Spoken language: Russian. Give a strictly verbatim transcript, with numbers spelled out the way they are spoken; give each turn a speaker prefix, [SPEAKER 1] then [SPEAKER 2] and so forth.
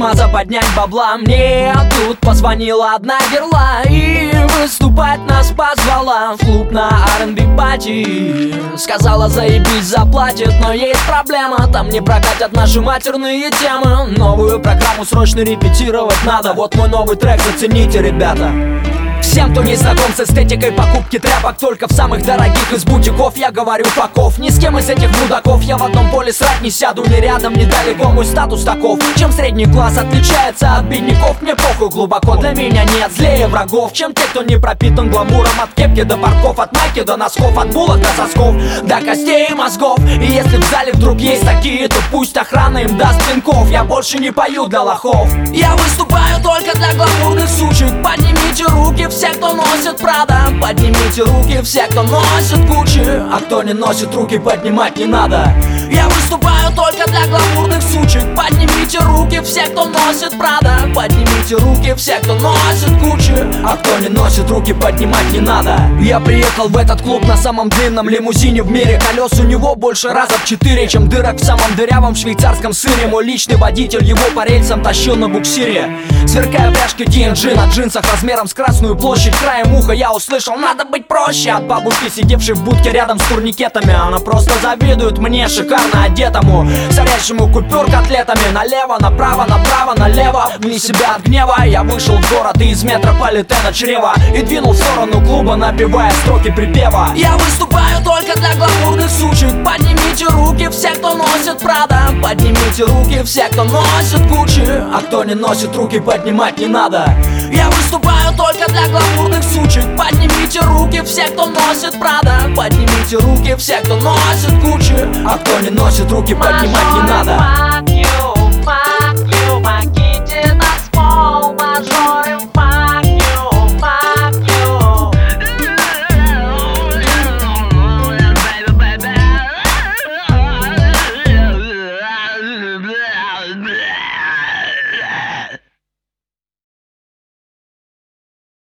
[SPEAKER 1] маза поднять бабла. Мне тут позвонила одна герла и выступать нас позвала в клуб на ар энд би пати. Сказала, заебись, заплатит, но есть проблема, там не прокатят наши матерные темы. Новую программу срочно репетировать надо. Вот мой новый трек, зацените, ребята. Всем, кто не знаком с эстетикой покупки тряпок только в самых дорогих из бутиков, я говорю факов. Ни с кем из этих мудаков я в одном поле срать не сяду. Ни рядом, ни далеко, мой статус таков. Чем средний класс отличается от бедняков, мне похуй глубоко, для меня нет злее врагов, чем те, кто не пропитан гламуром. От кепки до портков, от майки до носков, от булок до сосков, до костей и мозгов. И если в зале вдруг есть такие, то пусть охрана им даст пинков. Я больше не пою для лохов, я выступаю только для гламурных сучек. Поднимите руки все, кто носит Прада. Поднимите руки все, кто носит Гуччи. А кто не носит, руки поднимать не надо. Я выступаю только для гламурных сучек. Поднимите руки все, кто носит Прада. Поднимите руки все, кто носит Гуччи. А кто не носит, руки поднимать не надо. Я приехал в этот клуб на самом длинном лимузине в мире. Колес у него больше раза в четыре, чем дырок в самом дырявом швейцарском сыре. Мой личный водитель его по рельсам тащил на буксире. Сверкая пряжки ти эн джи на джинсах размером с Красную площадь. Краем уха я услышал, надо быть проще. От бабушки, сидевшей в будке рядом с турникетами. Она просто завидует мне, шикарно одетому, сорящему купюр котлетами. Налево, направо, направо, налево. Вне себя от гнева я вышел в город и из метрополитена чрева и двинул в сторону клуба, напевая строки припева. Я выступаю только для гламурных сучек. Поднимите руки все, кто носит Прада. Поднимите руки все, кто носит Гуччи. А кто не носит, руки поднимать не надо. Я выступаю только для гламурных сучек. Поднимите руки все, кто носит Прада. Поднимите руки все, кто носит Гуччи. А кто не носит, руки поднимать не надо.